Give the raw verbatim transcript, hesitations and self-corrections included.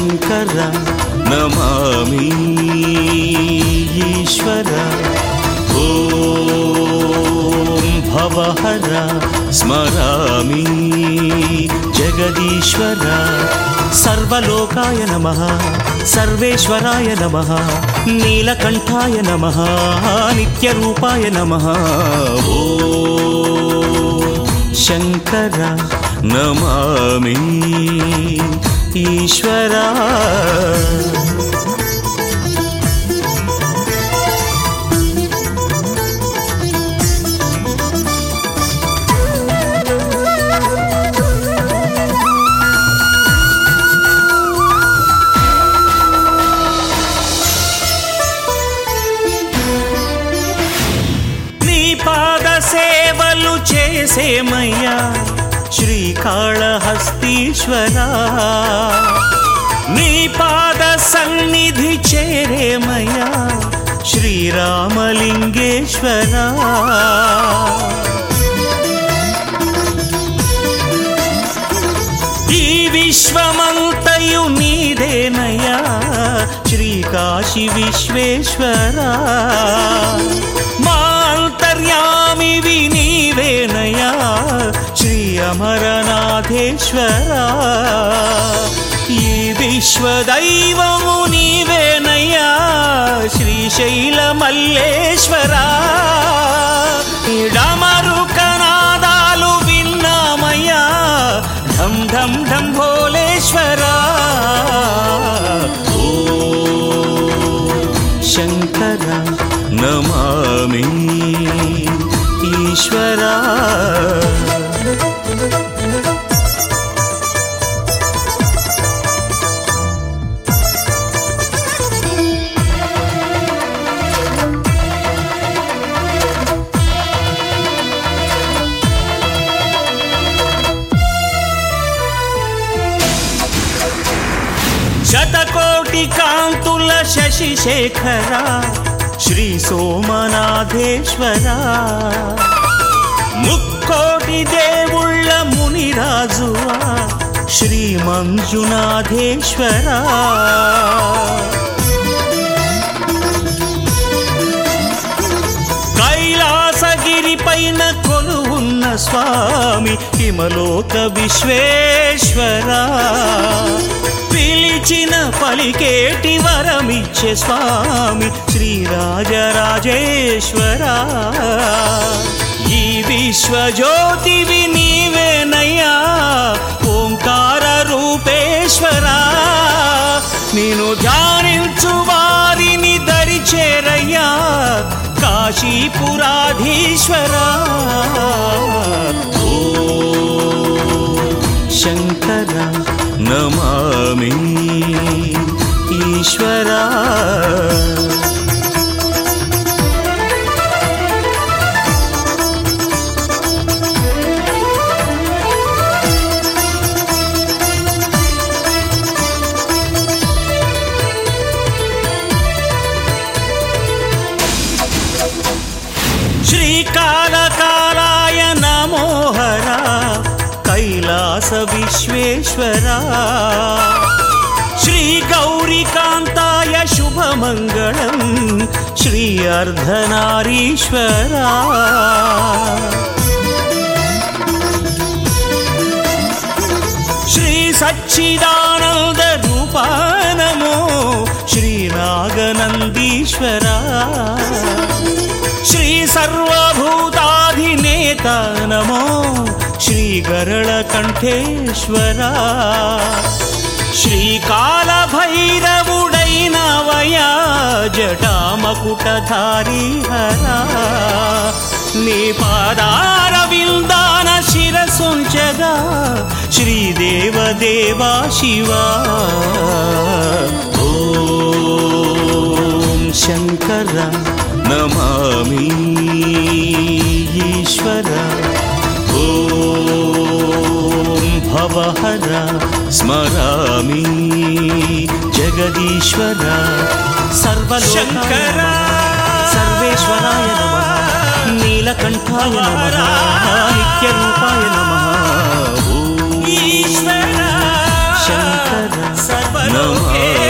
శంకర నమామి ఈశ్వర ఓం భవహర స్మరామి జగదీశ్వర సర్వలోకాయ నమః సర్వేశ్వరాయ నమః నీలకంఠాయ నమః నిత్యరూపాయ నమః ఓం శంకర నమామి ఈశ్వర సేవలు చేసేమయ్యా శ్రీకాళహస్తీశ్వరా నీ పాద సన్నిధి చేరేమయ్యా శ్రీరామలింగేశ్వరా ఈ విశ్వమంతయు నీదేనయ్యా శ్రీకాశీ విశ్వేశ్వరా మా అంతర్యామివి నీవేనయ్యా శ్రీ అమరనాథేశ్వరా ఈ విశ్వదైవము నీవేనయ్యా శ్రీశైల మల్లేశ్వరా డమరుకనాదాలు విన్నామయ్యా ఢం ఢం ఢం భోలేశ్వరా శంకర నమామి ఈశ్వరా శతకోటి కాంతుల శశిశేఖరా శ్రీ సోమనాథేశ్వరా ముక్కోటి దేవుళ్ళ మునిరాజువా శ్రీ మంజునాథేశ్వరా కైలాసగిరి పైన కొలువున్న స్వామి హిమలోక విశ్వేశ్వరా పిలిచిన పలికేటి వరమిచ్చే స్వామి శ్రీరాజరాజేశ్వరా ఈ విశ్వజ్యోతివి నీవేనయ్యా ఓంకార రూపేశ్వరా నేను ధ్యానించు వారిని దరిచేరయ్యా కాశీపురాధీశ్వరా శంకర నమామి ఈశ్వరా శ్రీకాళకాలాయ నమోహరా కైలాస విశ్వేశ్వరా శ్రీ గౌరీకాంతాయ శుభమంగళం శ్రీ అర్ధనారీశ్వరా శ్రీ సచ్చిదానంద రూపా నమో శ్రీ నాగనందీశ్వరా శ్రీ సర్వభూతాధినేత నమో శ్రీ గరళకంఠేశ్వరా శ్రీకాళభైరవుడైనవయా జటామకుటధారీ హరా నీ పాదార విందాన శిరసుంచగా శ్రీదేవదేవా శివా ఓం శంకర నమామి ఈశ్వర ఓం భవహర స్మరామి జగదీశ్వర సర్వశంకర సర్వేశ్వరాయ నమః నీలకంఠాయ నమః నిత్యరూపాయ నమః ఈశ్వర శంకర నమామి